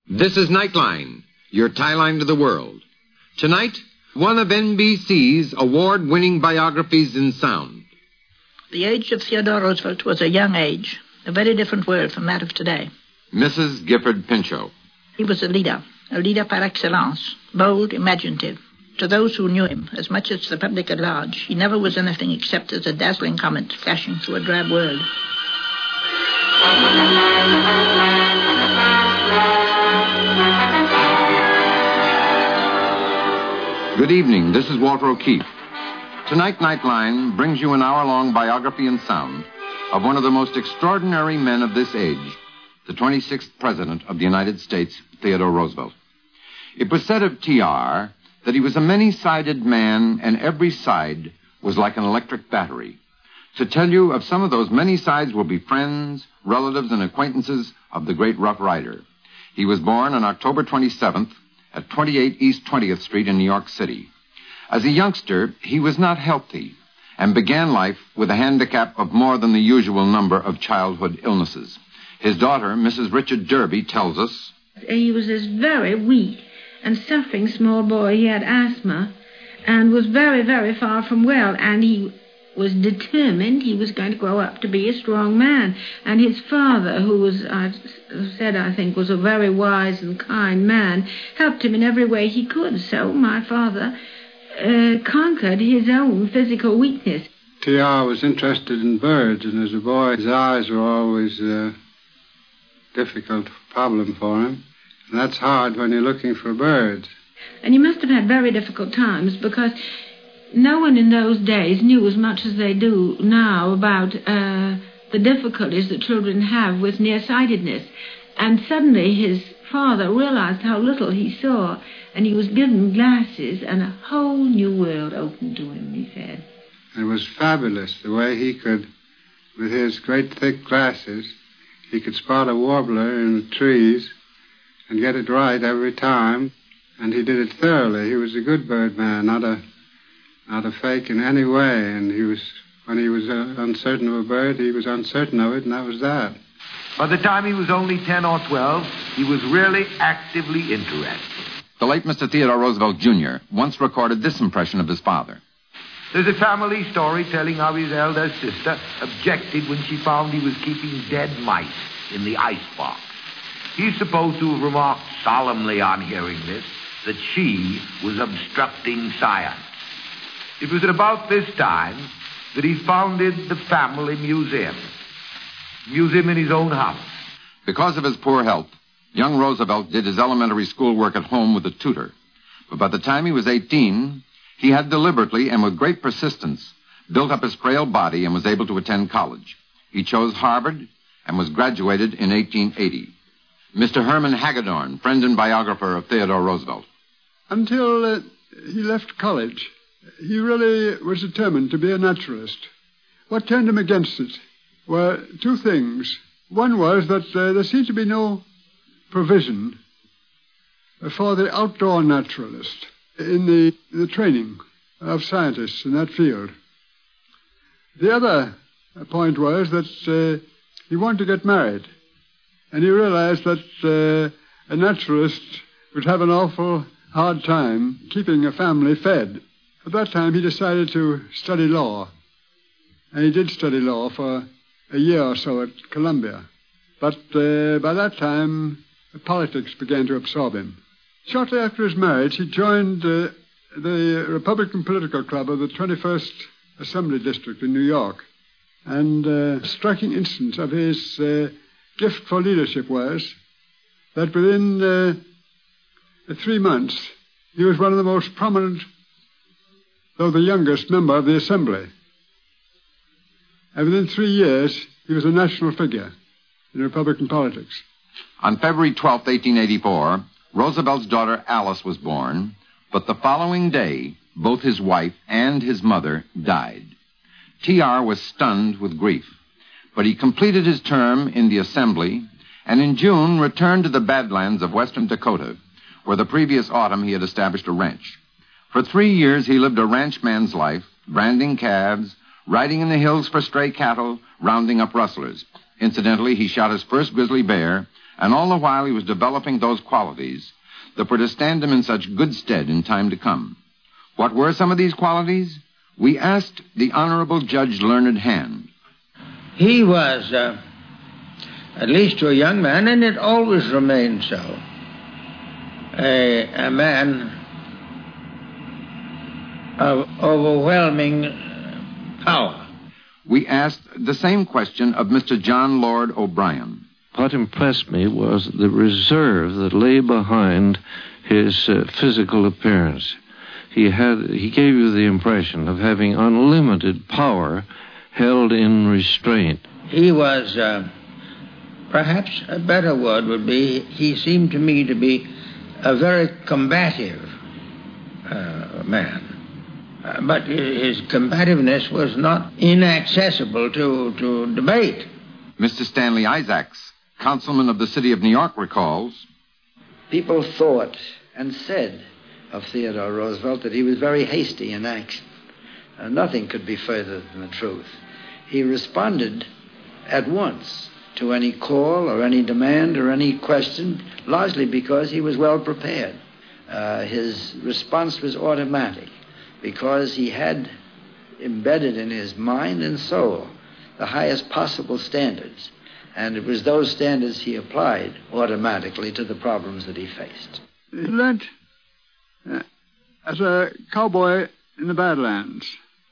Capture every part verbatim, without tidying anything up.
This is Nightline, your tie line to the world. Tonight, one of N B C's award-winning biographies in sound. The age of Theodore Roosevelt was a young age, a very different world from that of today. Missus Gifford Pinchot. He was a leader, a leader par excellence, bold, imaginative. To those who knew him, as much as the public at large, he never was anything except as a dazzling comet flashing through a drab world. Good evening, this is Walter O'Keefe. Tonight, Nightline brings you an hour-long biography in sound of one of the most extraordinary men of this age, the twenty-sixth President of the United States, Theodore Roosevelt. It was said of T R that he was a many-sided man, and every side was like an electric battery. To tell you of some of those many sides will be friends, relatives, and acquaintances of the great Rough Rider. He was born on October twenty-seventh at twenty-eight East twentieth Street in New York City. As a youngster, he was not healthy and began life with a handicap of more than the usual number of childhood illnesses. His daughter, Missus Richard Derby, tells us, he was this very weak and suffering small boy. He had asthma and was very, very far from well, and he was determined he was going to grow up to be a strong man. And his father, who was, I've said, I think, was a very wise and kind man, helped him in every way he could. So my father uh, conquered his own physical weakness. T R was interested in birds, and as a boy, his eyes were always a difficult problem for him. And that's hard when you're looking for birds. And he must have had very difficult times, because no one in those days knew as much as they do now about uh, the difficulties that children have with nearsightedness. And suddenly his father realized how little he saw, and he was given glasses, and a whole new world opened to him, he said. It was fabulous, the way he could, with his great thick glasses, he could spot a warbler in the trees and get it right every time, and he did it thoroughly. He was a good bird man, not a not a fake in any way, and he was, when he was uh, uncertain of a bird, he was uncertain of it, and that was that. By the time he was only ten or twelve, he was really actively interested. The late Mister Theodore Roosevelt, Junior once recorded this impression of his father. There's a family story telling how his elder sister objected when she found he was keeping dead mice in the icebox. He's supposed to have remarked solemnly on hearing this that she was obstructing science. It was at about this time that he founded the family museum. Museum in his own house. Because of his poor health, young Roosevelt did his elementary school work at home with a tutor. But by the time he was eighteen, he had deliberately and with great persistence built up his frail body and was able to attend college. He chose Harvard and was graduated in eighteen eighty. Mister Herman Hagedorn, friend and biographer of Theodore Roosevelt. Until uh, he left college, he really was determined to be a naturalist. What turned him against it were two things. One was that uh, there seemed to be no provision for the outdoor naturalist in the, the training of scientists in that field. The other point was that uh, he wanted to get married, and he realized that uh, a naturalist would have an awful hard time keeping a family fed. At that time, he decided to study law, and he did study law for a year or so at Columbia. But uh, by that time, politics began to absorb him. Shortly after his marriage, he joined uh, the Republican Political Club of the twenty-first Assembly District in New York. And a uh, striking instance of his uh, gift for leadership was that within uh, three months, he was one of the most prominent, though the youngest, member of the Assembly. And within three years, he was a national figure in Republican politics. On February twelfth, eighteen eighty-four, Roosevelt's daughter Alice was born, but the following day, both his wife and his mother died. T R was stunned with grief, but he completed his term in the Assembly and in June returned to the Badlands of western Dakota, where the previous autumn he had established a ranch. For three years, he lived a ranchman's life, branding calves, riding in the hills for stray cattle, rounding up rustlers. Incidentally, he shot his first grizzly bear And all the while he was developing those qualities that were to stand him in such good stead in time to come. What were some of these qualities? We asked the Honorable Judge Learned Hand. He was, uh, at least to a young man, and it always remained so, a, a man of overwhelming power. We asked the same question of Mister John Lord O'Brien. What impressed me was the reserve that lay behind his uh, physical appearance. He had, he gave you the impression of having unlimited power held in restraint. He was, uh, perhaps a better word would be, he seemed to me to be a very combative uh, man. Uh, but his combativeness was not inaccessible to, to debate. Mister Stanley Isaacs, councilman of the city of New York, recalls, people thought and said of Theodore Roosevelt that he was very hasty in action. Uh, nothing could be further than the truth. He responded at once to any call or any demand or any question, largely because he was well prepared. Uh, his response was automatic because he had embedded in his mind and soul the highest possible standards. And it was those standards he applied automatically to the problems that he faced. He learned uh, as a cowboy in the Badlands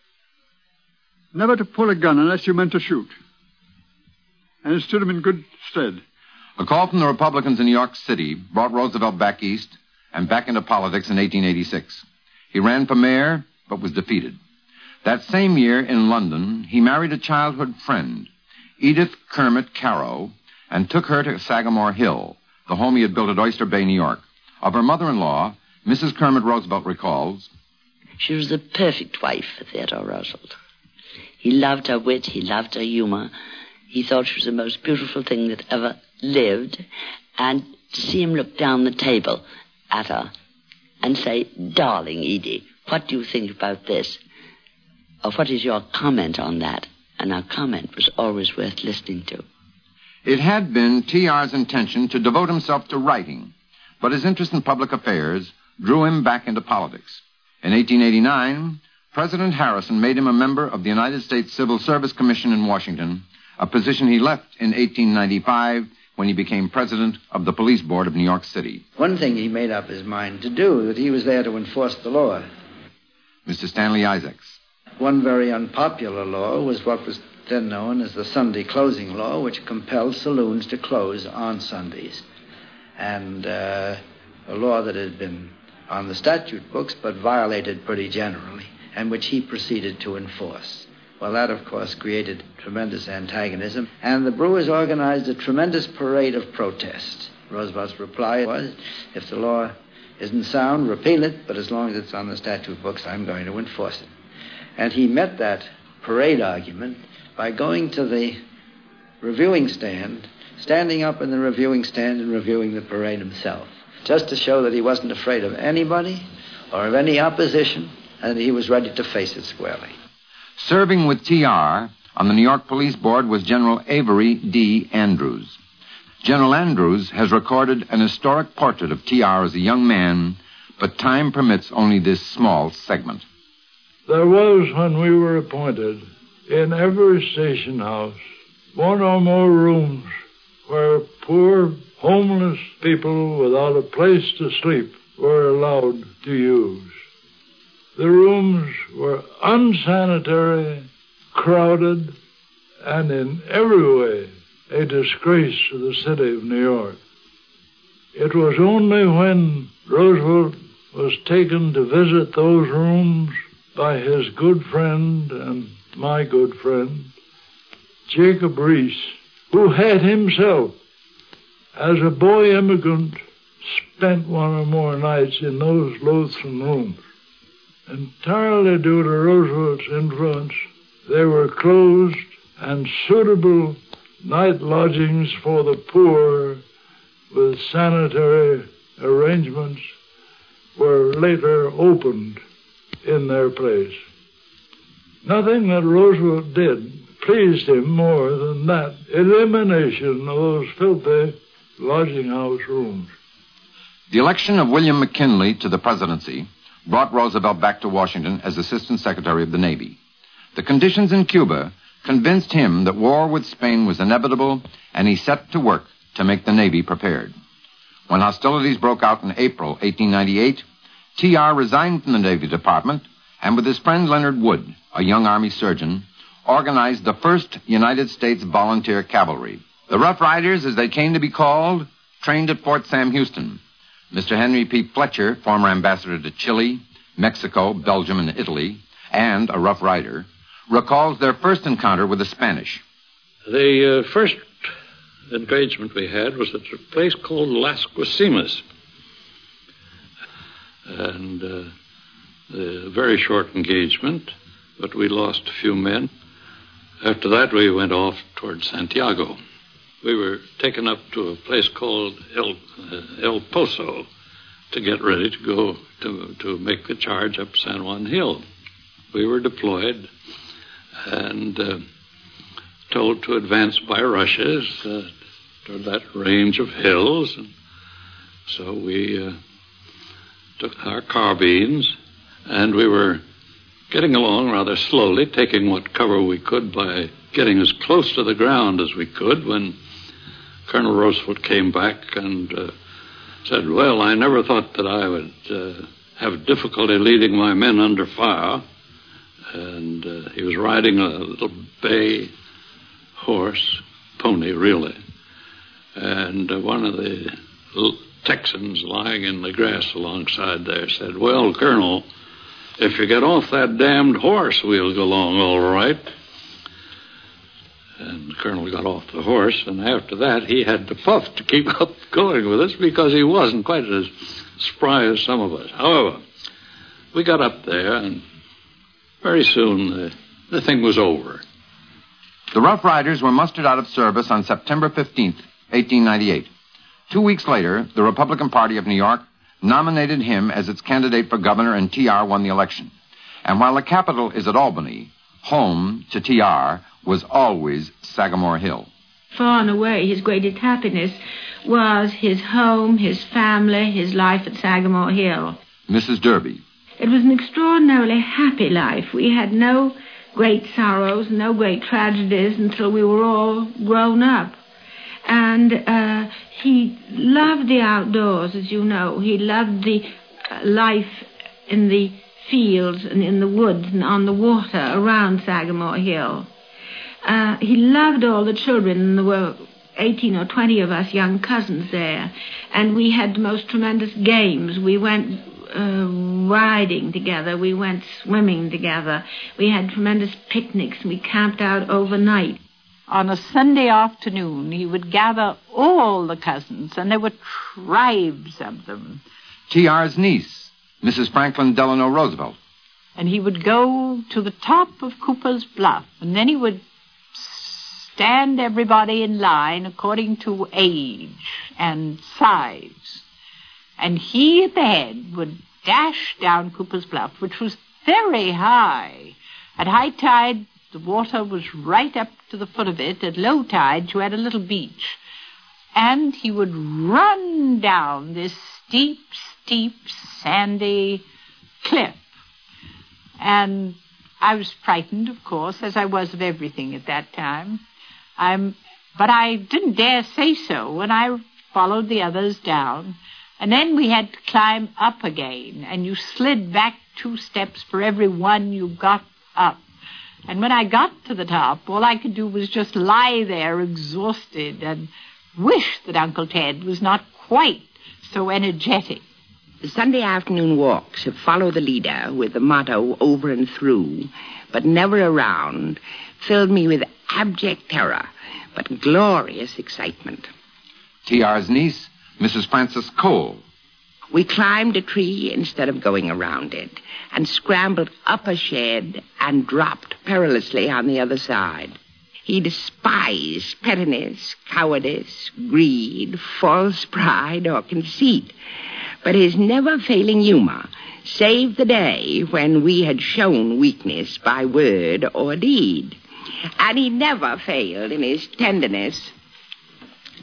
never to pull a gun unless you meant to shoot. And it stood him in good stead. A call from the Republicans in New York City brought Roosevelt back east and back into politics in eighteen eighty-six. He ran for mayor, but was defeated. That same year in London, he married a childhood friend, Edith Kermit Carow, and took her to Sagamore Hill, the home he had built at Oyster Bay, New York. Of her mother-in-law, Missus Kermit Roosevelt recalls, she was the perfect wife for Theodore Roosevelt. He loved her wit, he loved her humor. He thought she was the most beautiful thing that ever lived. And to see him look down the table at her and say, darling Edie, what do you think about this? Or what is your comment on that? And our comment was always worth listening to. It had been T R's intention to devote himself to writing, but his interest in public affairs drew him back into politics. In eighteen eighty-nine, President Harrison made him a member of the United States Civil Service Commission in Washington, a position he left in eighteen ninety-five when he became president of the Police Board of New York City. One thing he made up his mind to do, that he was there to enforce the law. Mister Stanley Isaacs. One very unpopular law was what was then known as the Sunday closing law, which compelled saloons to close on Sundays. And uh, a law that had been on the statute books but violated pretty generally, and which he proceeded to enforce. Well, that, of course, created tremendous antagonism, and the Brewers organized a tremendous parade of protest. Roosevelt's reply was, if the law isn't sound, repeal it, but as long as it's on the statute books, I'm going to enforce it. And he met that parade argument by going to the reviewing stand, standing up in the reviewing stand and reviewing the parade himself, just to show that he wasn't afraid of anybody or of any opposition, and he was ready to face it squarely. Serving with T R on the New York Police Board was General Avery D. Andrews. General Andrews has recorded an historic portrait of T R as a young man, but time permits only this small segment. There was, when we were appointed, in every station house, one or more rooms where poor, homeless people without a place to sleep were allowed to use. The rooms were unsanitary, crowded, and in every way a disgrace to the city of New York. It was only when Roosevelt was taken to visit those rooms by his good friend and my good friend, Jacob Riis, who had himself, as a boy immigrant, spent one or more nights in those loathsome rooms. Entirely due to Roosevelt's influence, they were closed, and suitable night lodgings for the poor with sanitary arrangements were later opened in their place. Nothing that Roosevelt did pleased him more than that elimination of those filthy lodging house rooms. The election of William McKinley to the presidency brought Roosevelt back to Washington as Assistant Secretary of the Navy. The conditions in Cuba convinced him that war with Spain was inevitable, and he set to work to make the Navy prepared. When hostilities broke out in April eighteen ninety-eight, T R resigned from the Navy Department and with his friend Leonard Wood, a young Army surgeon, organized the first United States Volunteer Cavalry. The Rough Riders, as they came to be called, trained at Fort Sam Houston. Mister Henry P. Fletcher, former ambassador to Chile, Mexico, Belgium, and Italy, and a Rough Rider, recalls their first encounter with the Spanish. The uh, first engagement we had was at a place called Las Guasimas. And uh, a very short engagement, but we lost a few men. After that, we went off toward Santiago. We were taken up to a place called El, uh, El Poso to get ready to go to, to make the charge up San Juan Hill. We were deployed and uh, told to advance by rushes uh, toward that range of hills. And so we uh, took our carbines, and we were getting along rather slowly, taking what cover we could by getting as close to the ground as we could, when Colonel Roosevelt came back and uh, said, well, I never thought that I would uh, have difficulty leading my men under fire. And uh, he was riding a little bay horse, pony, really. And uh, one of the little Texans lying in the grass alongside there said, well, Colonel, if you get off that damned horse, we'll go along all right. And the Colonel got off the horse, and after that he had to puff to keep up going with us because he wasn't quite as spry as some of us. However, we got up there, and very soon the, the thing was over. The Rough Riders were mustered out of service on September fifteenth, eighteen ninety-eight. Two weeks later, the Republican Party of New York nominated him as its candidate for governor, and T R won the election. And while the capital is at Albany, home to T R was always Sagamore Hill. Far and away, his greatest happiness was his home, his family, his life at Sagamore Hill. Missus Derby. It was an extraordinarily happy life. We had no great sorrows, no great tragedies until we were all grown up. And uh, he loved the outdoors, as you know. He loved the uh, life in the fields and in the woods and on the water around Sagamore Hill. Uh, he loved all the children, and there were eighteen or twenty of us young cousins there. And we had the most tremendous games. We went uh, riding together. We went swimming together. We had tremendous picnics. We camped out overnight. On a Sunday afternoon, he would gather all the cousins, and there were tribes of them. T R's niece, Missus Franklin Delano Roosevelt. And he would go to the top of Cooper's Bluff, and then he would stand everybody in line according to age and size. And he at the head would dash down Cooper's Bluff, which was very high. At high tide, the water was right up to the foot of it. At low tide, you had a little beach. And he would run down this steep, steep, sandy cliff. And I was frightened, of course, as I was of everything at that time. I'm, but I didn't dare say so, and I followed the others down. And then we had to climb up again, and you slid back two steps for every one you got up. And when I got to the top, all I could do was just lie there exhausted and wish that Uncle Ted was not quite so energetic. The Sunday afternoon walks have followed the leader with the motto over and through, but never around, filled me with abject terror, but glorious excitement. T R's niece, Missus Frances Cole. We climbed a tree instead of going around it, and scrambled up a shed and dropped perilously on the other side. He despised pettiness, cowardice, greed, false pride, or conceit, but his never-failing humor saved the day when we had shown weakness by word or deed. And he never failed in his tenderness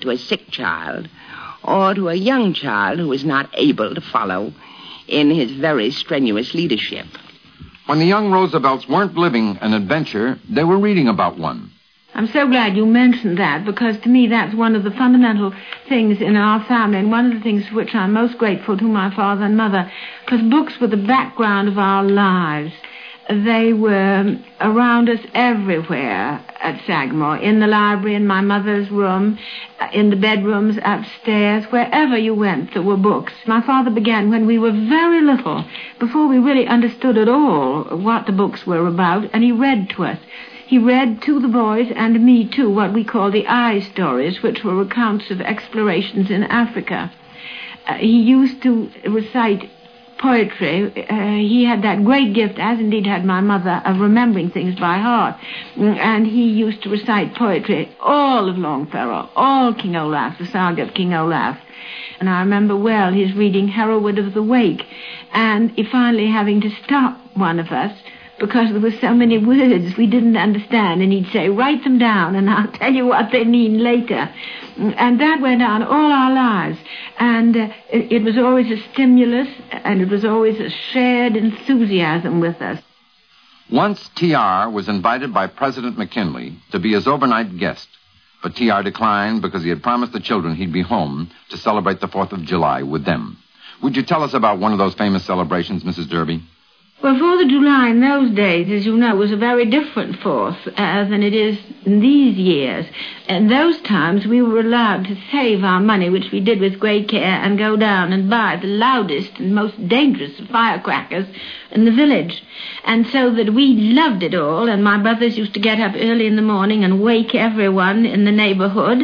to a sick child or to a young child who was not able to follow in his very strenuous leadership. When the young Roosevelts weren't living an adventure, they were reading about one. I'm so glad you mentioned that, because to me that's one of the fundamental things in our family, and one of the things for which I'm most grateful to my father and mother, because books were the background of our lives. They were around us everywhere at Sagamore, in the library, in my mother's room, in the bedrooms upstairs, wherever you went there were books. My father began when we were very little, before we really understood at all what the books were about, and he read to us. He read to the boys and me, too, what we call the I stories, which were accounts of explorations in Africa. Uh, he used to recite poetry. Uh, he had that great gift, as indeed had my mother, of remembering things by heart. And he used to recite poetry, all of Longfellow, all King Olaf, the saga of King Olaf. And I remember well his reading Hereward of the Wake, and he finally having to stop one of us, because there were so many words we didn't understand, and he'd say, write them down, and I'll tell you what they mean later. And that went on all our lives. And uh, it, it was always a stimulus, and it was always a shared enthusiasm with us. Once T R was invited by President McKinley to be his overnight guest, but T R declined because he had promised the children he'd be home to celebrate the fourth of July with them. Would you tell us about one of those famous celebrations, Missus Derby? Well, fourth of July in those days, as you know, was a very different fourth uh, than it is in these years. In those times, we were allowed to save our money, which we did with great care, and go down and buy the loudest and most dangerous of firecrackers in the village. And so that we loved it all, and my brothers used to get up early in the morning and wake everyone in the neighborhood,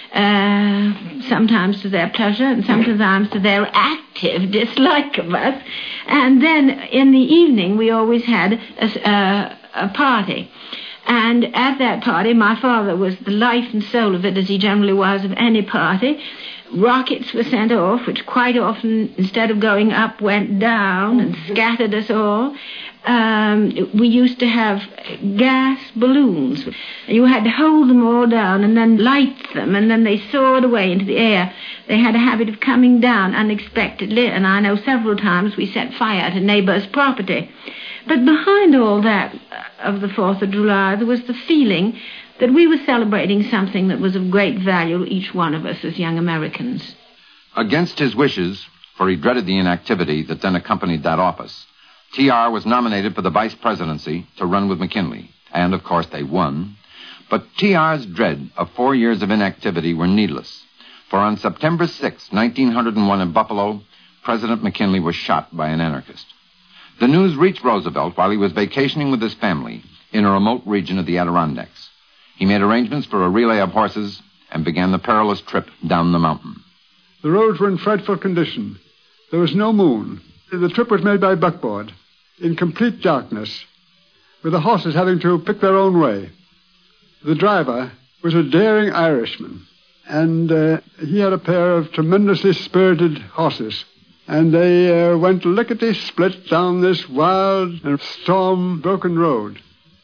Uh, sometimes to their pleasure and sometimes to their active dislike of us. And then in the evening we always had a, a, a party. And at that party my father was the life and soul of it, as he generally was of any party. Rockets were sent off, which quite often, instead of going up, went down and scattered us all. Um, we used to have gas balloons. You had to hold them all down and then light them, and then they soared away into the air. They had a habit of coming down unexpectedly, and I know several times we set fire to neighbors' property. But behind all that of the fourth of July, there was the feeling that we were celebrating something that was of great value to each one of us as young Americans. Against his wishes, for he dreaded the inactivity that then accompanied that office, T R was nominated for the vice presidency to run with McKinley. And, of course, they won. But T R's dread of four years of inactivity were needless. For on September sixth, nineteen oh one in Buffalo, President McKinley was shot by an anarchist. The news reached Roosevelt while he was vacationing with his family in a remote region of the Adirondacks. He made arrangements for a relay of horses and began the perilous trip down the mountain. The roads were in frightful condition. There was no moon. The trip was made by buckboard, in complete darkness, with the horses having to pick their own way. The driver was a daring Irishman, and uh, he had a pair of tremendously spirited horses. And they uh, went lickety-split down this wild and storm-broken road.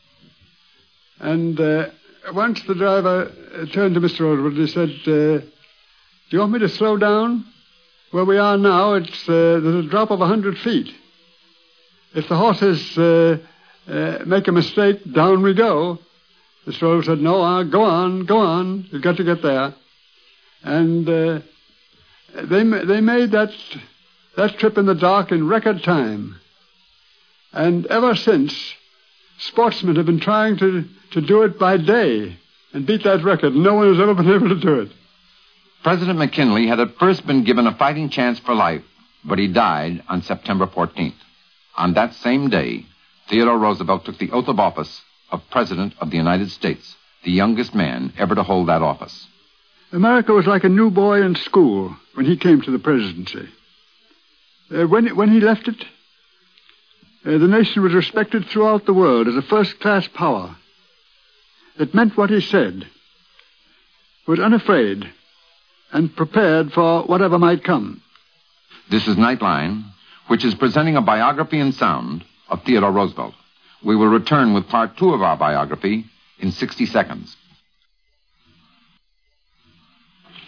And uh, once the driver turned to Mister Roosevelt, he said, uh, do you want me to slow down? Where we are now, it's uh, there's a drop of a hundred feet. If the horses uh, uh, make a mistake, down we go. Mister Roosevelt said, no, uh, go on, go on. You've got to get there. And uh, they they made that that trip in the dark in record time. And ever since, sportsmen have been trying to, to do it by day and beat that record. No one has ever been able to do it. President McKinley had at first been given a fighting chance for life, but he died on September fourteenth. On that same day, Theodore Roosevelt took the oath of office of President of the United States, the youngest man ever to hold that office. America was like a new boy in school when he came to the presidency. Uh, when, when he left it, uh, the nation was respected throughout the world as a first-class power. It meant what he said, was unafraid, and prepared for whatever might come. This is Nightline, which is presenting a biography in sound of Theodore Roosevelt. We will return with part two of our biography in sixty seconds.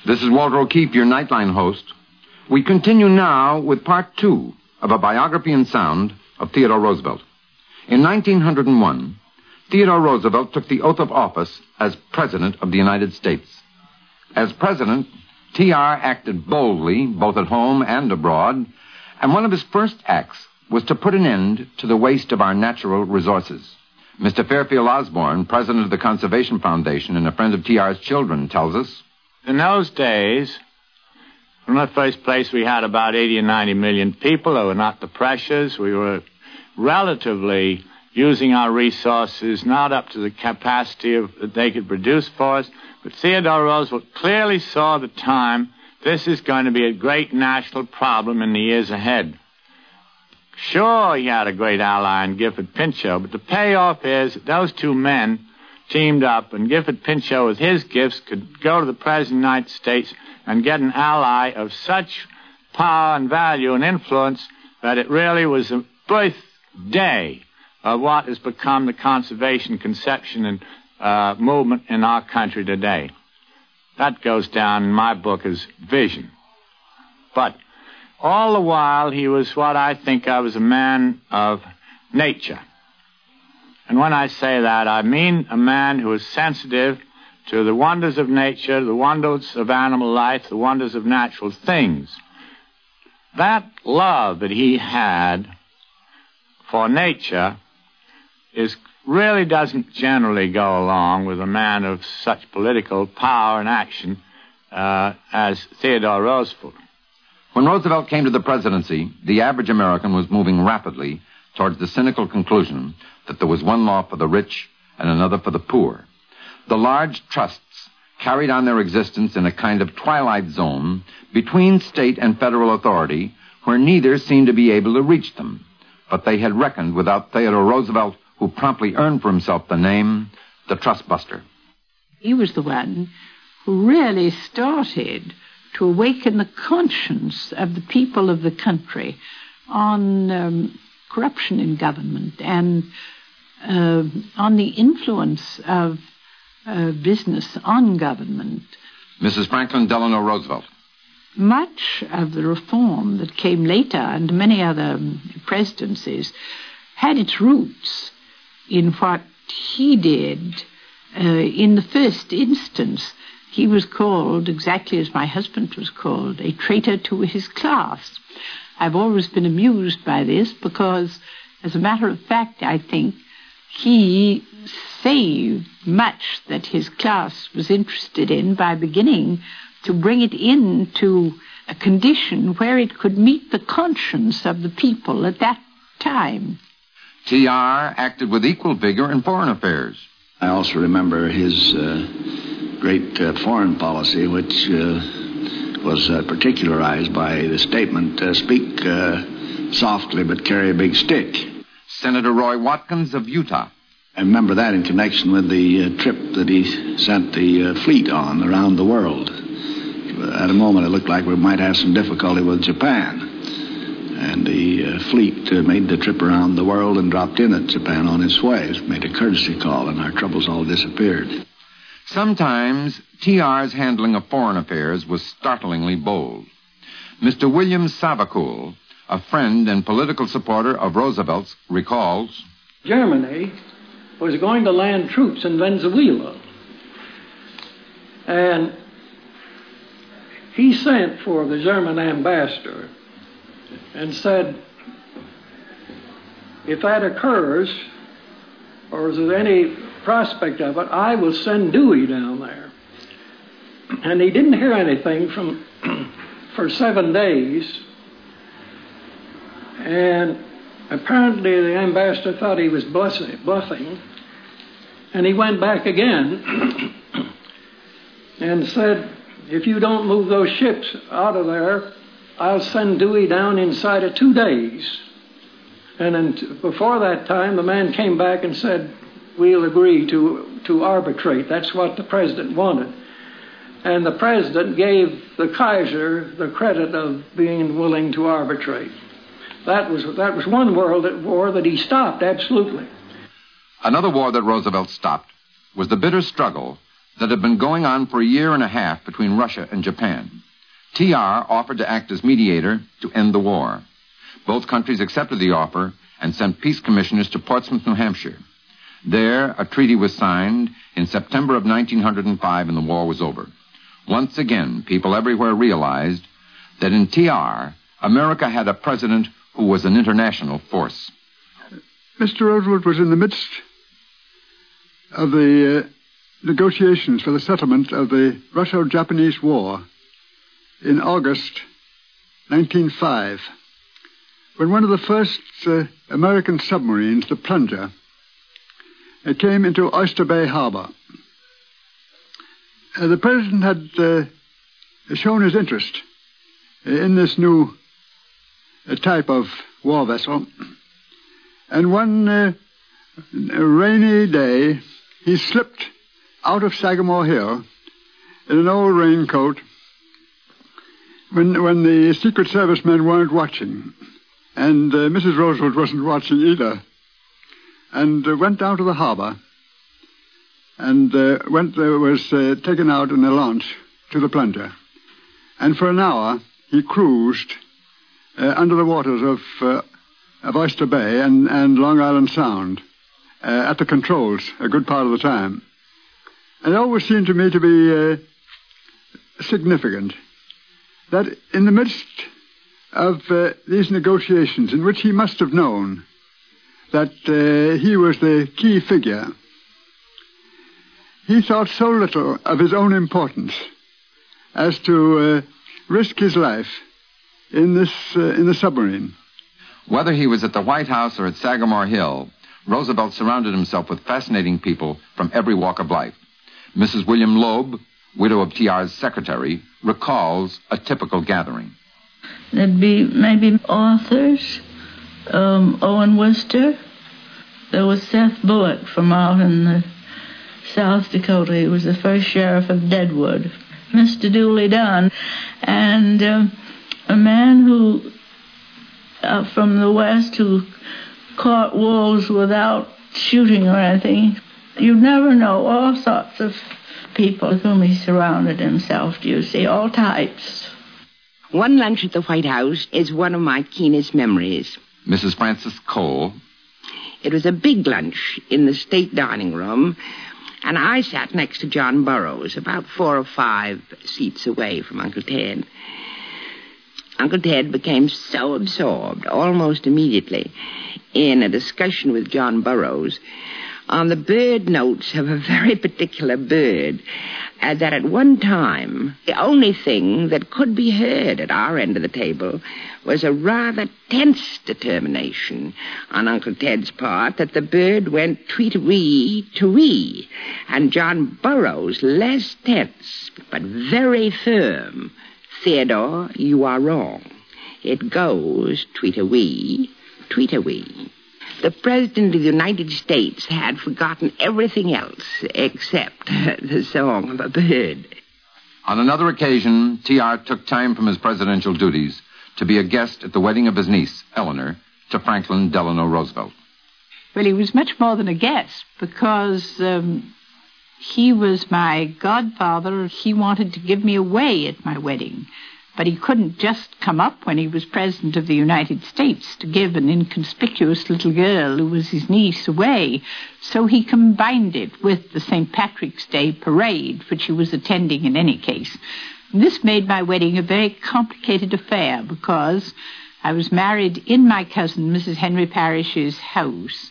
This is Walter O'Keefe, your Nightline host. We continue now with part two of a biography in sound of Theodore Roosevelt. In nineteen oh one, Theodore Roosevelt took the oath of office as President of the United States. As President, T R acted boldly, both at home and abroad, and one of his first acts was to put an end to the waste of our natural resources. Mister Fairfield Osborne, President of the Conservation Foundation and a friend of T R's children, tells us, in those days, in the first place, we had about eighty or ninety million people who were not the pressures. We were relatively using our resources not up to the capacity of, that they could produce for us. But Theodore Roosevelt clearly saw at the time this is going to be a great national problem in the years ahead. Sure, he had a great ally in Gifford Pinchot, but the payoff is that those two men teamed up, and Gifford Pinchot, with his gifts, could go to the President of the United States and get an ally of such power and value and influence that it really was a birthday of what has become the conservation conception and uh, movement in our country today. That goes down in my book as vision. But all the while, he was what I think of as a man of nature. And when I say that, I mean a man who is sensitive to the wonders of nature, the wonders of animal life, the wonders of natural things. That love that he had for nature is really doesn't generally go along with a man of such political power and action uh, as Theodore Roosevelt. When Roosevelt came to the presidency, the average American was moving rapidly towards the cynical conclusion that there was one law for the rich and another for the poor. The large trusts carried on their existence in a kind of twilight zone between state and federal authority where neither seemed to be able to reach them. But they had reckoned without Theodore Roosevelt, who promptly earned for himself the name the Trust Buster. He was the one who really started to awaken the conscience of the people of the country on um, corruption in government and uh, on the influence of uh, business on government. Missus Franklin Delano Roosevelt. Much of the reform that came later and many other presidencies had its roots in what he did uh, in the first instance. He was called, exactly as my husband was called, a traitor to his class. I've always been amused by this because, as a matter of fact, I think he saved much that his class was interested in by beginning to bring it into a condition where it could meet the conscience of the people at that time. T R acted with equal vigor in foreign affairs. I also remember his uh, great uh, foreign policy, which uh, was uh, particularized by the statement, uh, speak uh, softly but carry a big stick. Senator Roy Watkins of Utah. I remember that in connection with the uh, trip that he sent the uh, fleet on around the world. At a moment, it looked like we might have some difficulty with Japan. And the uh, fleet uh, made the trip around the world and dropped in at Japan on its way. It made a courtesy call, and our troubles all disappeared. Sometimes T R's handling of foreign affairs was startlingly bold. Mister William Savakul, a friend and political supporter of Roosevelt's, recalls, Germany was going to land troops in Venezuela. And he sent for the German ambassador and said, if that occurs, or is there any prospect of it, I will send Dewey down there. And he didn't hear anything from for seven days. And apparently the ambassador thought he was bluffing. And he went back again and said, if you don't move those ships out of there, I'll send Dewey down inside of two days. And then before that time, the man came back and said, we'll agree to, to arbitrate. That's what the president wanted. And the president gave the Kaiser the credit of being willing to arbitrate. That was, that was one world war that he stopped, absolutely. Another war that Roosevelt stopped was the bitter struggle that had been going on for a year and a half between Russia and Japan. T R offered to act as mediator to end the war. Both countries accepted the offer and sent peace commissioners to Portsmouth, New Hampshire. There, a treaty was signed in September of nineteen oh five, and the war was over. Once again, people everywhere realized that in T R, America had a president who was an international force. Mister Roosevelt was in the midst of the uh, negotiations for the settlement of the Russo-Japanese War in August nineteen oh five, when one of the first uh, American submarines, the Plunger, uh, came into Oyster Bay Harbor. Uh, the President had uh, shown his interest in this new uh, type of war vessel, and one uh, rainy day he slipped out of Sagamore Hill in an old raincoat when, when the Secret Service men weren't watching, and uh, Missus Roosevelt wasn't watching either, and uh, went down to the harbor and uh, went uh, was uh, taken out in a launch to the Plunger. And for an hour he cruised uh, under the waters of, uh, of Oyster Bay and, and Long Island Sound uh, at the controls a good part of the time. And it always seemed to me to be uh, significant that in the midst of uh, these negotiations, in which he must have known that uh, he was the key figure, he thought so little of his own importance as to uh, risk his life in this uh, in the submarine. Whether he was at the White House or at Sagamore Hill, Roosevelt surrounded himself with fascinating people from every walk of life. Missus William Loeb, widow of T R's secretary, recalls a typical gathering. There'd be maybe authors, um, Owen Wister. There was Seth Bullock from out in the South Dakota. He was the first sheriff of Deadwood. Mister Dooley Dunn, and uh, a man who, uh, from the West, who caught wolves without shooting or anything. You never know, all sorts of people with whom he surrounded himself, do you see, all types. One lunch at the White House is one of my keenest memories. Missus Francis Cole. It was a big lunch in the state dining room, and I sat next to John Burroughs, about four or five seats away from Uncle Ted. Uncle Ted became so absorbed, almost immediately, in a discussion with John Burroughs on the bird notes of a very particular bird, uh, that at one time, the only thing that could be heard at our end of the table was a rather tense determination on Uncle Ted's part that the bird went tweet-a-wee to wee, and John Burroughs, less tense, but very firm. Theodore, you are wrong. It goes tweet-a-wee, tweet-a-wee. The President of the United States had forgotten everything else except the song of a bird. On another occasion, T R took time from his presidential duties to be a guest at the wedding of his niece, Eleanor, to Franklin Delano Roosevelt. Well, he was much more than a guest, because um, he was my godfather. He wanted to give me away at my wedding. But he couldn't just come up when he was President of the United States to give an inconspicuous little girl who was his niece away. So he combined it with the Saint Patrick's Day parade, which he was attending in any case. And this made my wedding a very complicated affair, because I was married in my cousin, Missus Henry Parrish's house.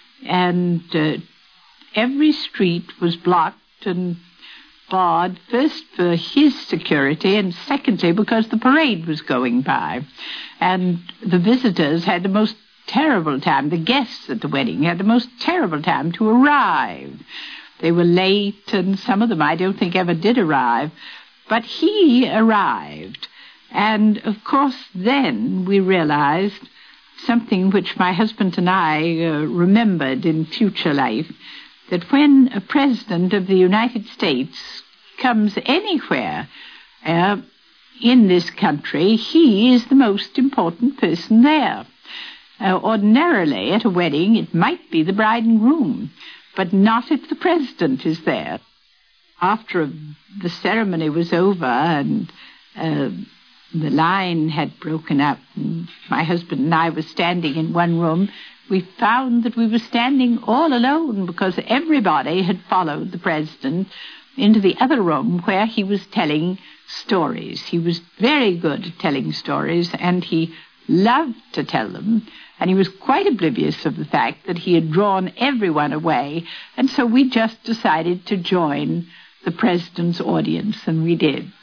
And uh, every street was blocked and barred, first for his security, and secondly because the parade was going by. And the visitors had the most terrible time, the guests at the wedding had the most terrible time to arrive. They were late, and some of them I don't think ever did arrive. But he arrived. And, of course, then we realized something which my husband and I uh, remembered in future life, that when a president of the United States comes anywhere uh, in this country, he is the most important person there. Uh, ordinarily, at a wedding, it might be the bride and groom, but not if the president is there. after the ceremony was over and uh, the line had broken up, and my husband and I were standing in one room, we found that we were standing all alone because everybody had followed the president into the other room where he was telling stories. He was very good at telling stories, and he loved to tell them, and he was quite oblivious of the fact that he had drawn everyone away, and so we just decided to join the president's audience, and we did.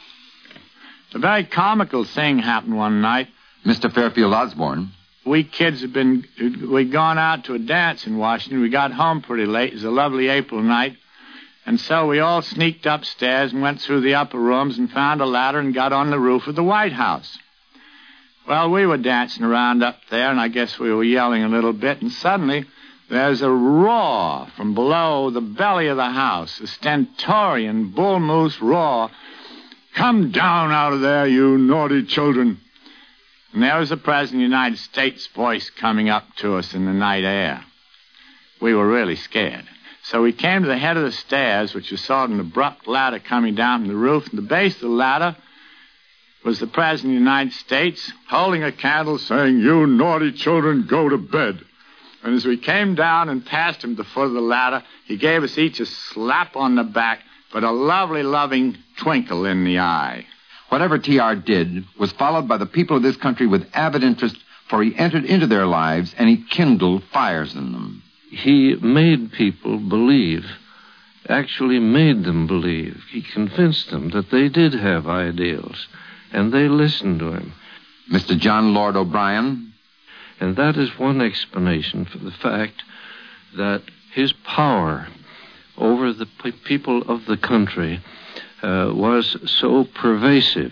A very comical thing happened one night. Mister Fairfield Osborne. We kids had been, we'd gone out to a dance in Washington. We got home pretty late. It was a lovely April night. And so we all sneaked upstairs and went through the upper rooms and found a ladder and got on the roof of the White House. Well, we were dancing around up there, and I guess we were yelling a little bit, and suddenly there's a roar from below the belly of the house, a stentorian bull moose roar. "Come down out of there, you naughty children." And there was the President of the United States' voice coming up to us in the night air. We were really scared. So we came to the head of the stairs, which was sort of an abrupt ladder coming down from the roof. And the base of the ladder was the President of the United States holding a candle saying, "You naughty children, go to bed." And as we came down and passed him at the foot of the ladder, he gave us each a slap on the back, but a lovely, loving twinkle in the eye. Whatever T R did was followed by the people of this country with avid interest, for he entered into their lives and he kindled fires in them. He made people believe, actually made them believe. He convinced them that they did have ideals, and they listened to him. Mister John Lord O'Brien. And that is one explanation for the fact that his power over the p- people of the country uh, was so pervasive.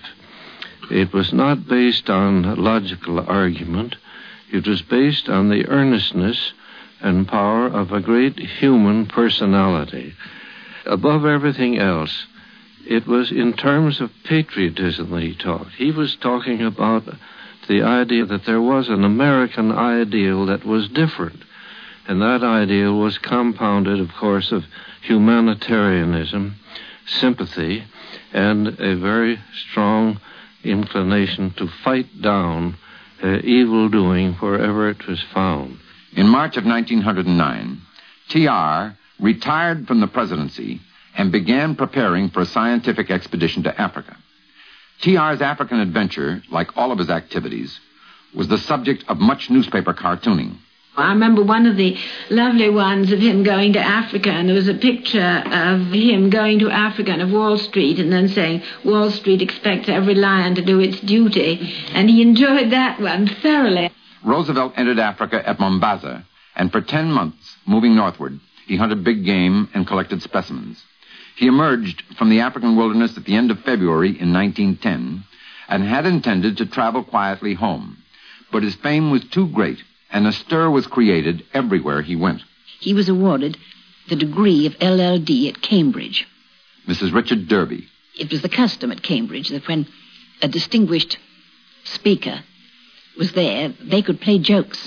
It was not based on logical argument. It was based on the earnestness and power of a great human personality. Above everything else, it was in terms of patriotism that he talked. He was talking about the idea that there was an American ideal that was different. And that ideal was compounded, of course, of humanitarianism, sympathy, and a very strong inclination to fight down uh, evil-doing wherever it was found. In March of nineteen oh nine, T R retired from the presidency and began preparing for a scientific expedition to Africa. T R's African adventure, like all of his activities, was the subject of much newspaper cartooning. I remember one of the lovely ones of him going to Africa, and there was a picture of him going to Africa and of Wall Street, and then saying, "Wall Street expects every lion to do its duty," and he enjoyed that one thoroughly. Roosevelt entered Africa at Mombasa, and for ten months, moving northward, he hunted big game and collected specimens. He emerged from the African wilderness at the end of February in nineteen ten and had intended to travel quietly home. But his fame was too great, and a stir was created everywhere he went. He was awarded the degree of L L D at Cambridge. Missus Richard Derby. It was the custom at Cambridge that when a distinguished speaker was there, they could play jokes.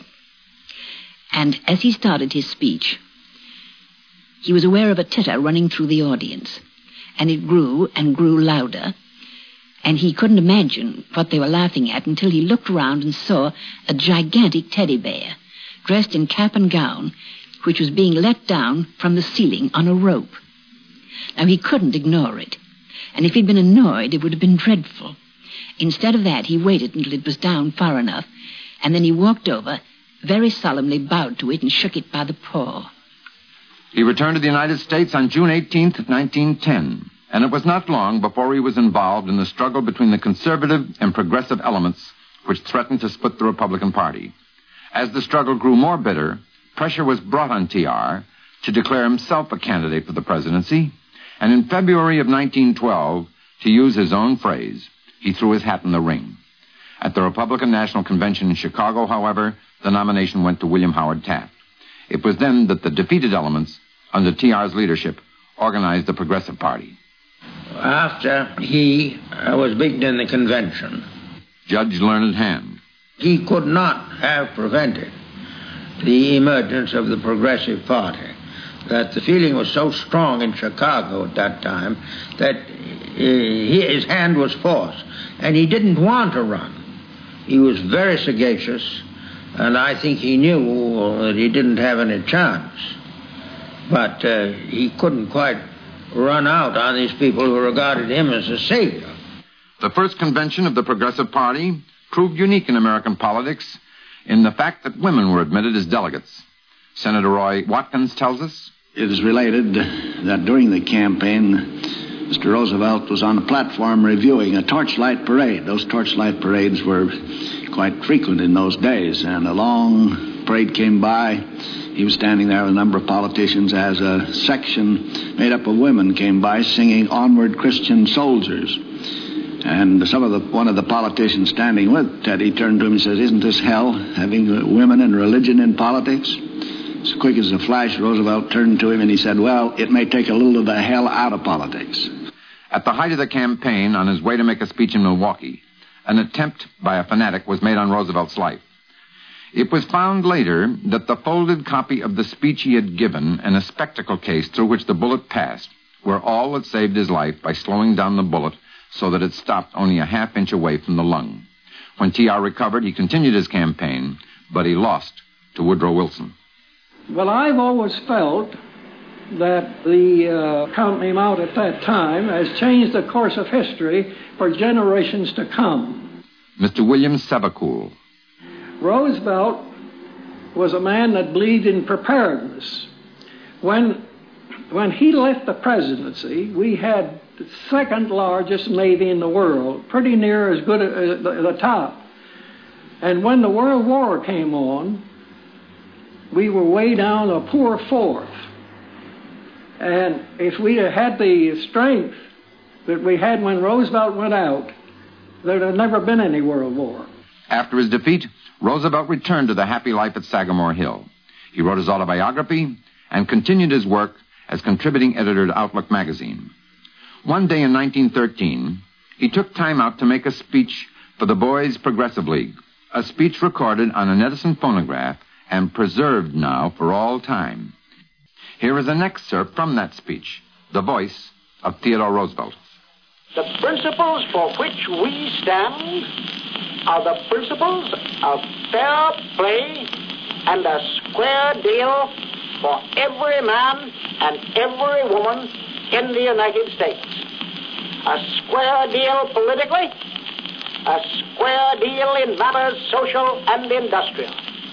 And as he started his speech, he was aware of a titter running through the audience, and it grew and grew louder, and he couldn't imagine what they were laughing at until he looked around and saw a gigantic teddy bear, dressed in cap and gown, which was being let down from the ceiling on a rope. Now, he couldn't ignore it, and if he'd been annoyed, it would have been dreadful. Instead of that, he waited until it was down far enough, and then he walked over, very solemnly bowed to it and shook it by the paw. He returned to the United States on June eighteenth, nineteen ten, and it was not long before he was involved in the struggle between the conservative and progressive elements which threatened to split the Republican Party. As the struggle grew more bitter, pressure was brought on T R to declare himself a candidate for the presidency, and in February of nineteen twelve, to use his own phrase, he threw his hat in the ring. At the Republican National Convention in Chicago, however, the nomination went to William Howard Taft. It was then that the defeated elements, under T R's leadership, organized the Progressive Party. After he uh, was beaten in the convention, Judge Learned Hand. He could not have prevented the emergence of the Progressive Party. that the feeling was so strong in Chicago at that time that uh, his hand was forced, and he didn't want to run. He was very sagacious, and I think he knew that he didn't have any chance. But uh, he couldn't quite run out on these people who regarded him as a savior. The first convention of the Progressive Party proved unique in American politics in the fact that women were admitted as delegates. Senator Roy Watkins tells us. It is related that during the campaign, Mister Roosevelt was on the platform reviewing a torchlight parade. Those torchlight parades were quite frequent in those days, and a long parade came by. He was standing there with a number of politicians as a section made up of women came by singing "Onward, Christian Soldiers." And some of the one of the politicians standing with Teddy turned to him and says, "Isn't this hell, having women and religion in politics?" As quick as a flash, Roosevelt turned to him and he said, "Well, it may take a little of the hell out of politics." At the height of the campaign, on his way to make a speech in Milwaukee, an attempt by a fanatic was made on Roosevelt's life. It was found later that the folded copy of the speech he had given and a spectacle case through which the bullet passed were all that saved his life by slowing down the bullet so that it stopped only a half inch away from the lung. When T R recovered, he continued his campaign, but he lost to Woodrow Wilson. Well, I've always felt that the uh, counting him out at that time has changed the course of history for generations to come. Mister William Sevacool. Roosevelt was a man that believed in preparedness. When, when he left the presidency, we had the second largest navy in the world, pretty near as good as the, the top. And when the World War came on, we were way down a poor fourth. And if we had had the strength that we had when Roosevelt went out, there'd have never been any World War. After his defeat, Roosevelt returned to the happy life at Sagamore Hill. He wrote his autobiography and continued his work as contributing editor to Outlook magazine. One day in nineteen thirteen, he took time out to make a speech for the Boys Progressive League, a speech recorded on an Edison phonograph and preserved now for all time. Here is an excerpt from that speech, the voice of Theodore Roosevelt. The principles for which we stand are the principles of fair play and a square deal for every man and every woman in the United States. A square deal politically, a square deal in matters social and industrial.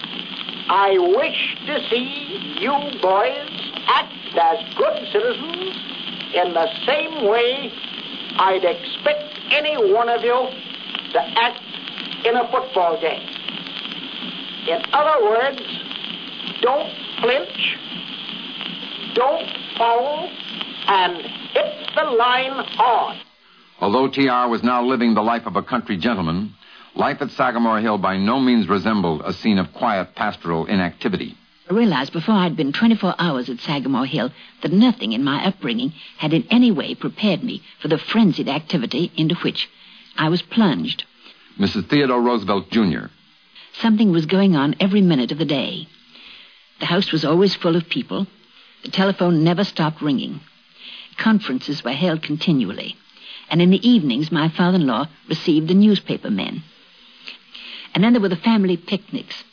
I wish to see you boys act as good citizens in the same way I'd expect any one of you to act in a football game. In other words, don't flinch, don't foul, and hit the line hard. Although T R was now living the life of a country gentleman, life at Sagamore Hill by no means resembled a scene of quiet pastoral inactivity. I realized before I'd been twenty-four hours at Sagamore Hill that nothing in my upbringing had in any way prepared me for the frenzied activity into which I was plunged. Missus Theodore Roosevelt, Junior Something was going on every minute of the day. The house was always full of people. The telephone never stopped ringing. Conferences were held continually. And in the evenings, my father-in-law received the newspaper men. And then there were the family picnics.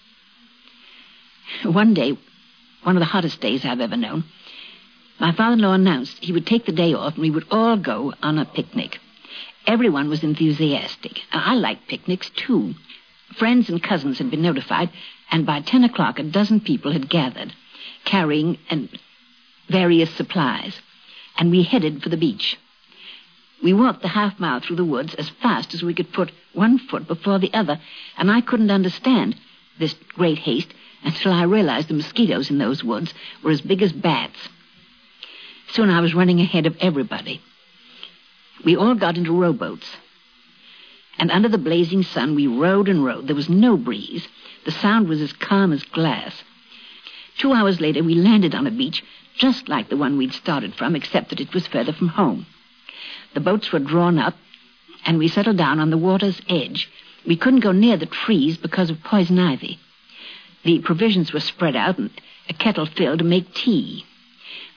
One day, one of the hottest days I've ever known, my father-in-law announced he would take the day off and we would all go on a picnic. Everyone was enthusiastic. I liked picnics, too. Friends and cousins had been notified, and by ten o'clock a dozen people had gathered, carrying and various supplies, and we headed for the beach. We walked the half mile through the woods as fast as we could put one foot before the other, and I couldn't understand this great haste until I realized the mosquitoes in those woods were as big as bats. Soon I was running ahead of everybody. We all got into rowboats, and under the blazing sun we rowed and rowed. There was no breeze. The sound was as calm as glass. Two hours later we landed on a beach just like the one we'd started from, except that it was further from home. The boats were drawn up, and we settled down on the water's edge. We couldn't go near the trees because of poison ivy. The provisions were spread out and a kettle filled to make tea.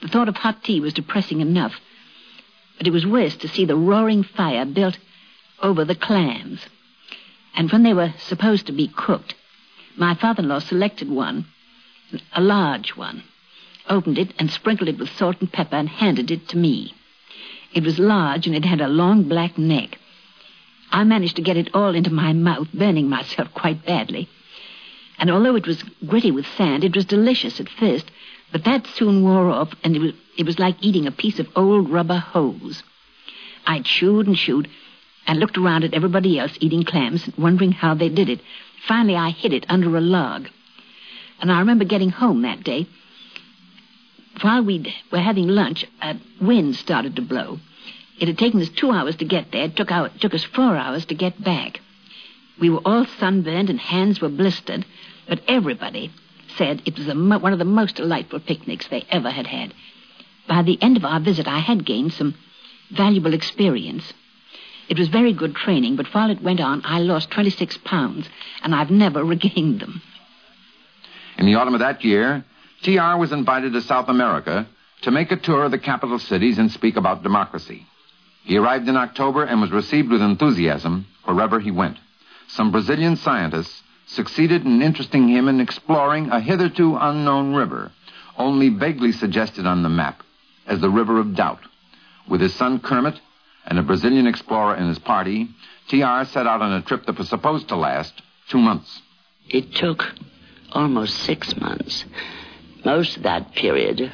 The thought of hot tea was depressing enough, but it was worse to see the roaring fire built over the clams. And when they were supposed to be cooked, my father-in-law selected one, a large one, opened it and sprinkled it with salt and pepper and handed it to me. It was large and it had a long black neck. I managed to get it all into my mouth, burning myself quite badly. And although it was gritty with sand, it was delicious at first, but that soon wore off, and it was, it was like eating a piece of old rubber hose. I chewed and chewed and looked around at everybody else eating clams, wondering how they did it. Finally, I hid it under a log. And I remember getting home that day. While we were having lunch, a wind started to blow. It had taken us two hours to get there. It took, our, it took us four hours to get back. We were all sunburned and hands were blistered, but everybody said it was a mo- one of the most delightful picnics they ever had had. By the end of our visit, I had gained some valuable experience. It was very good training, but while it went on, I lost twenty-six pounds, and I've never regained them. In the autumn of that year, T R was invited to South America to make a tour of the capital cities and speak about democracy. He arrived in October and was received with enthusiasm wherever he went. Some Brazilian scientists succeeded in interesting him in exploring a hitherto unknown river, only vaguely suggested on the map as the River of Doubt. With his son Kermit and a Brazilian explorer in his party, T R set out on a trip that was supposed to last two months. It took almost six months. Most of that period,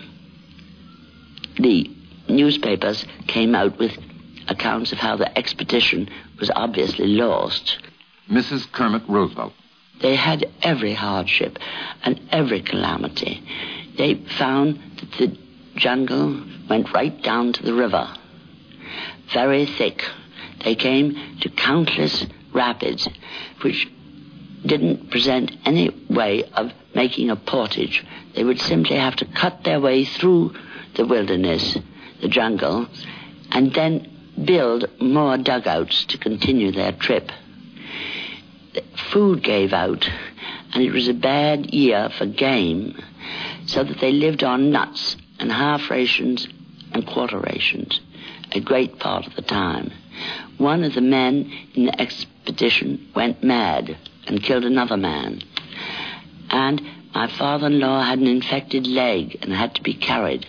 the newspapers came out with accounts of how the expedition was obviously lost. Missus Kermit Roosevelt. They had every hardship and every calamity. They found that the jungle went right down to the river. Very thick. They came to countless rapids, which didn't present any way of making a portage. They would simply have to cut their way through the wilderness, the jungle, and then build more dugouts to continue their trip. The food gave out, and it was a bad year for game, so that they lived on nuts and half rations and quarter rations a great part of the time. One of the men in the expedition went mad and killed another man. And my father-in-law had an infected leg and had to be carried.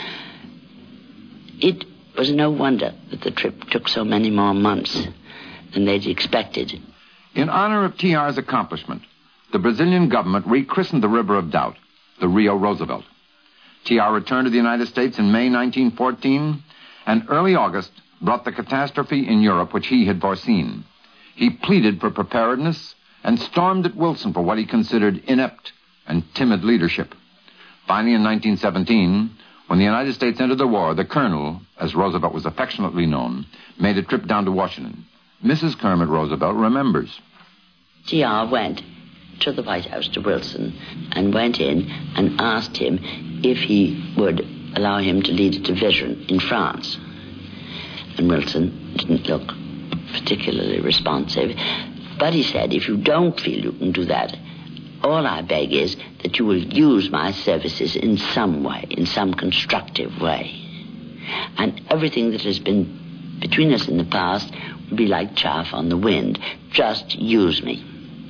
It was no wonder that the trip took so many more months than they'd expected. In honor of T R's accomplishment, the Brazilian government rechristened the River of Doubt the Rio Roosevelt. T R returned to the United States in May nineteen fourteen, and early August brought the catastrophe in Europe which he had foreseen. He pleaded for preparedness and stormed at Wilson for what he considered inept and timid leadership. Finally, in nineteen seventeen, when the United States entered the war, the Colonel, as Roosevelt was affectionately known, made a trip down to Washington. Missus Kermit Roosevelt remembers. T R went to the White House, to Wilson, and went in and asked him if he would allow him to lead a division in France. And Wilson didn't look particularly responsive, but he said, if you don't feel you can do that, all I beg is that you will use my services in some way, in some constructive way. And everything that has been between us in the past will be like chaff on the wind. Just use me.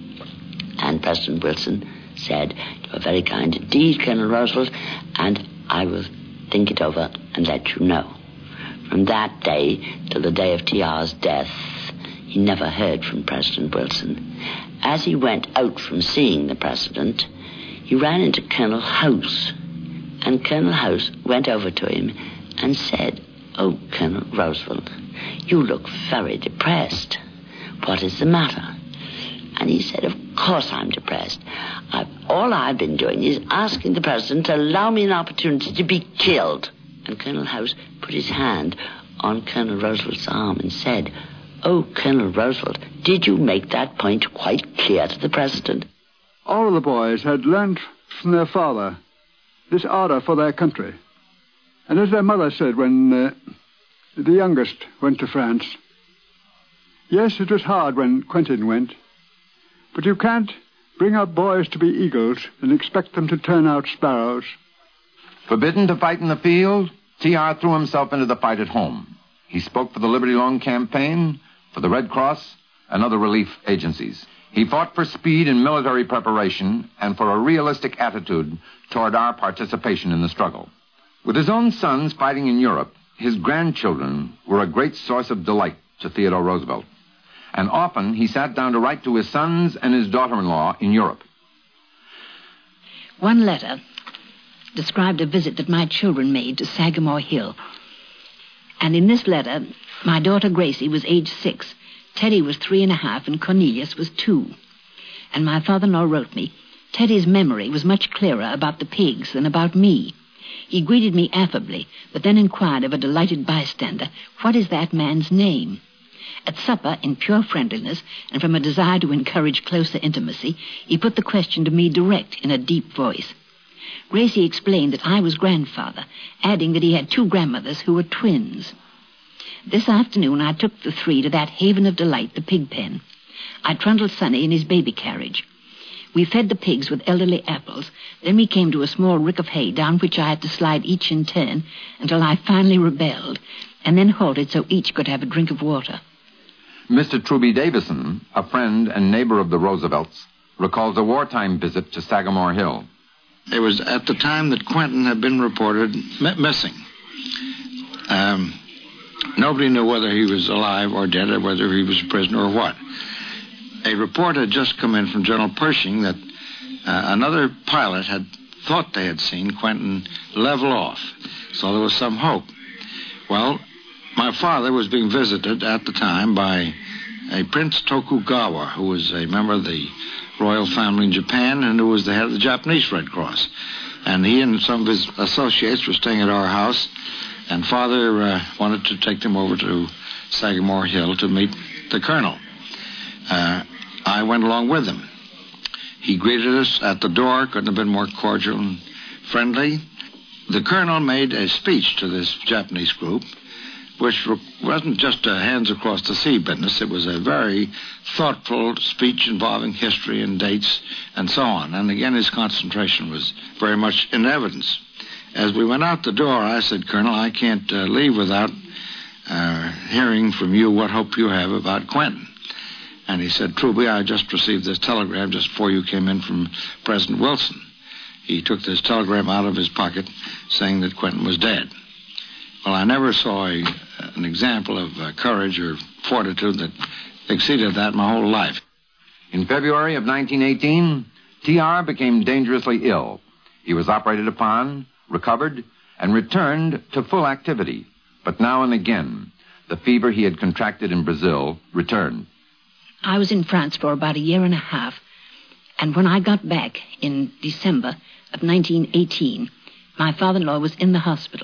And President Wilson said, you are very kind indeed, Colonel Roosevelt, and I will think it over and let you know. From that day till the day of T R's death, he never heard from President Wilson. As he went out from seeing the president, he ran into Colonel House, and Colonel House went over to him and said, oh, Colonel Roosevelt, you look very depressed. What is the matter? And he said, of course I'm depressed. I've, all I've been doing is asking the president to allow me an opportunity to be killed. And Colonel House put his hand on Colonel Roosevelt's arm and said, oh, Colonel Roosevelt, did you make that point quite clear to the president? All of the boys had learned from their father this ardor for their country. And as their mother said when uh, the youngest went to France, yes, it was hard when Quentin went, but you can't bring up boys to be eagles and expect them to turn out sparrows. Forbidden to fight in the field, T R threw himself into the fight at home. He spoke for the Liberty Loan Campaign, for the Red Cross, and other relief agencies. He fought for speed in military preparation and for a realistic attitude toward our participation in the struggle. With his own sons fighting in Europe, his grandchildren were a great source of delight to Theodore Roosevelt. And often he sat down to write to his sons and his daughter-in-law in Europe. One letter described a visit that my children made to Sagamore Hill. And in this letter, my daughter Gracie was age six, Teddy was three and a half, and Cornelius was two. And my father-in-law wrote me, Teddy's memory was much clearer about the pigs than about me. He greeted me affably, but then inquired of a delighted bystander, what is that man's name? At supper, in pure friendliness, and from a desire to encourage closer intimacy, he put the question to me direct in a deep voice. Gracie explained that I was grandfather, adding that he had two grandmothers who were twins. This afternoon I took the three to that haven of delight, the pig pen. I trundled Sonny in his baby carriage. We fed the pigs with elderly apples. Then we came to a small rick of hay down which I had to slide each in turn until I finally rebelled, and then halted so each could have a drink of water. Mister Truby Davison, a friend and neighbor of the Roosevelts, recalls a wartime visit to Sagamore Hill. It was at the time that Quentin had been reported m- missing. Um, nobody knew whether he was alive or dead or whether he was a prisoner or what. A report had just come in from General Pershing that uh, another pilot had thought they had seen Quentin level off, so there was some hope. Well, my father was being visited at the time by a Prince Tokugawa, who was a member of the royal family in Japan and who was the head of the Japanese Red Cross. And he and some of his associates were staying at our house, and Father uh, wanted to take them over to Sagamore Hill to meet the colonel. Uh, I went along with him. He greeted us at the door, couldn't have been more cordial and friendly. The colonel made a speech to this Japanese group, which wasn't just a hands across the sea business. It was a very thoughtful speech involving history and dates and so on. And again, his concentration was very much in evidence. As we went out the door, I said, Colonel, I can't uh, leave without uh, hearing from you what hope you have about Quentin. And he said, Truby, I just received this telegram just before you came in from President Wilson. He took this telegram out of his pocket saying that Quentin was dead. Well, I never saw a, an example of uh, courage or fortitude that exceeded that my whole life. In February of nineteen eighteen, T R became dangerously ill. He was operated upon, recovered, and returned to full activity. But now and again, the fever he had contracted in Brazil returned. I was in France for about a year and a half, and when I got back in December of nineteen eighteen, my father-in-law was in the hospital.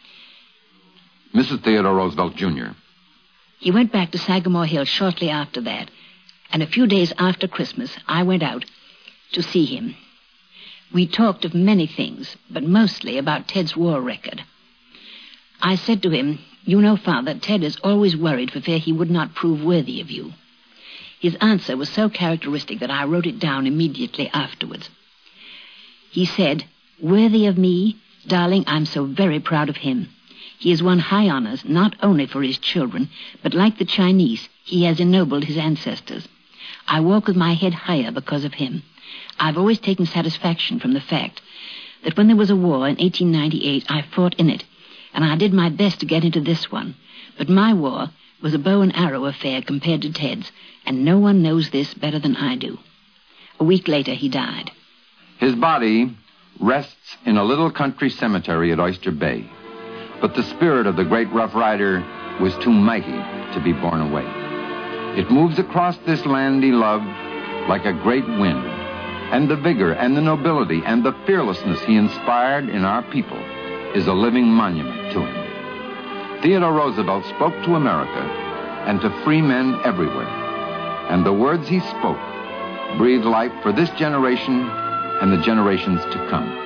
Missus Theodore Roosevelt, Junior He went back to Sagamore Hill shortly after that, and a few days after Christmas, I went out to see him. We talked of many things, but mostly about Ted's war record. I said to him, you know, Father, Ted is always worried for fear he would not prove worthy of you. His answer was so characteristic that I wrote it down immediately afterwards. He said, worthy of me? Darling, I'm so very proud of him. He has won high honors, not only for his children, but like the Chinese, he has ennobled his ancestors. I walk with my head higher because of him. I've always taken satisfaction from the fact that when there was a war in eighteen ninety-eight, I fought in it, and I did my best to get into this one. But my war was a bow and arrow affair compared to Ted's, and no one knows this better than I do. A week later, he died. His body rests in a little country cemetery at Oyster Bay. But the spirit of the great Rough Rider was too mighty to be borne away. It moves across this land he loved like a great wind, and the vigor and the nobility and the fearlessness he inspired in our people is a living monument to him. Theodore Roosevelt spoke to America and to free men everywhere, and the words he spoke breathed life for this generation and the generations to come.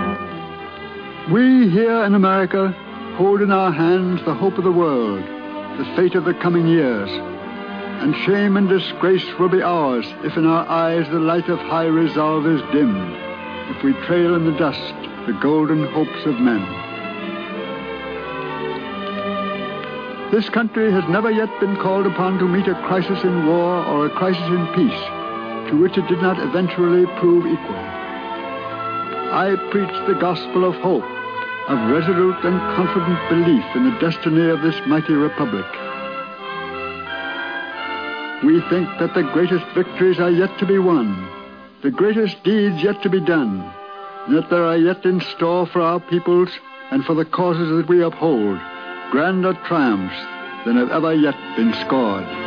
We here in America hold in our hands the hope of the world, the fate of the coming years. And shame and disgrace will be ours if in our eyes the light of high resolve is dimmed, if we trail in the dust the golden hopes of men. This country has never yet been called upon to meet a crisis in war or a crisis in peace, to which it did not eventually prove equal. I preach the gospel of hope, of resolute and confident belief in the destiny of this mighty republic. We think that the greatest victories are yet to be won, the greatest deeds yet to be done, and that there are yet in store for our peoples and for the causes that we uphold grander triumphs than have ever yet been scored.